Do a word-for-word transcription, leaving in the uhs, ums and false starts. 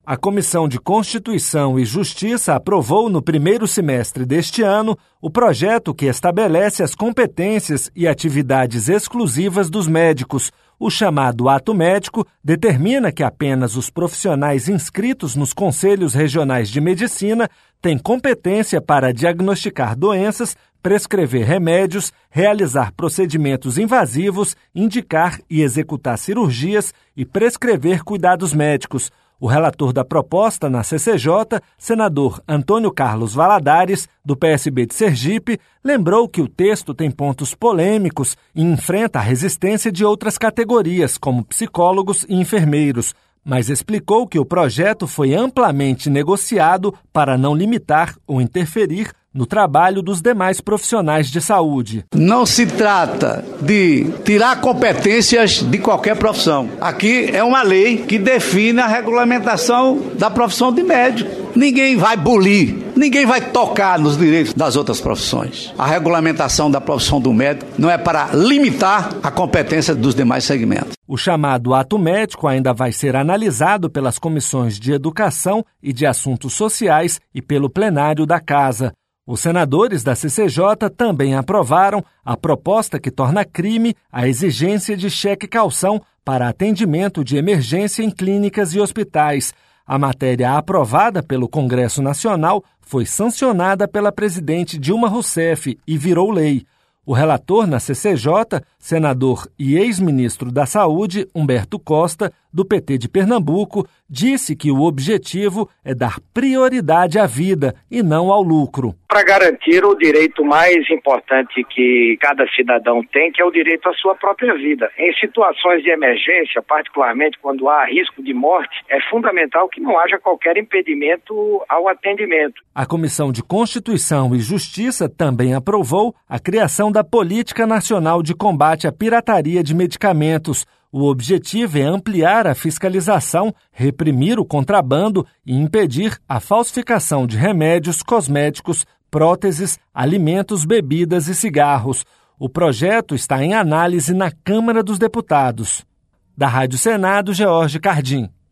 A Comissão de Constituição e Justiça aprovou no primeiro semestre deste ano o projeto que estabelece as competências e atividades exclusivas dos médicos. O chamado Ato Médico determina que apenas os profissionais inscritos nos Conselhos Regionais de Medicina têm competência para diagnosticar doenças, prescrever remédios, realizar procedimentos invasivos, indicar e executar cirurgias e prescrever cuidados médicos. O relator da proposta na C C J, senador Antônio Carlos Valadares, do P S B de Sergipe, lembrou que o texto tem pontos polêmicos e enfrenta a resistência de outras categorias, como psicólogos e enfermeiros, mas explicou que o projeto foi amplamente negociado para não limitar ou interferir no trabalho dos demais profissionais de saúde. Não se trata de tirar competências de qualquer profissão. Aqui é uma lei que define a regulamentação da profissão de médico. Ninguém vai bulir, ninguém vai tocar nos direitos das outras profissões. A regulamentação da profissão do médico não é para limitar a competência dos demais segmentos. O chamado Ato Médico ainda vai ser analisado pelas comissões de Educação e de Assuntos Sociais e pelo plenário da Casa. Os senadores da C C J também aprovaram a proposta que torna crime a exigência de cheque-calção para atendimento de emergência em clínicas e hospitais. A matéria aprovada pelo Congresso Nacional foi sancionada pela presidente Dilma Rousseff e virou lei. O relator na C C J, senador e ex-ministro da Saúde, Humberto Costa, do P T de Pernambuco, disse que o objetivo é dar prioridade à vida e não ao lucro. Para garantir o direito mais importante que cada cidadão tem, que é o direito à sua própria vida. Em situações de emergência, particularmente quando há risco de morte, é fundamental que não haja qualquer impedimento ao atendimento. A Comissão de Constituição e Justiça também aprovou a criação da Política Nacional de Combate à Pirataria de Medicamentos. O objetivo é ampliar a fiscalização, reprimir o contrabando e impedir a falsificação de remédios, cosméticos, próteses, alimentos, bebidas e cigarros. O projeto está em análise na Câmara dos Deputados. Da Rádio Senado, George Cardim.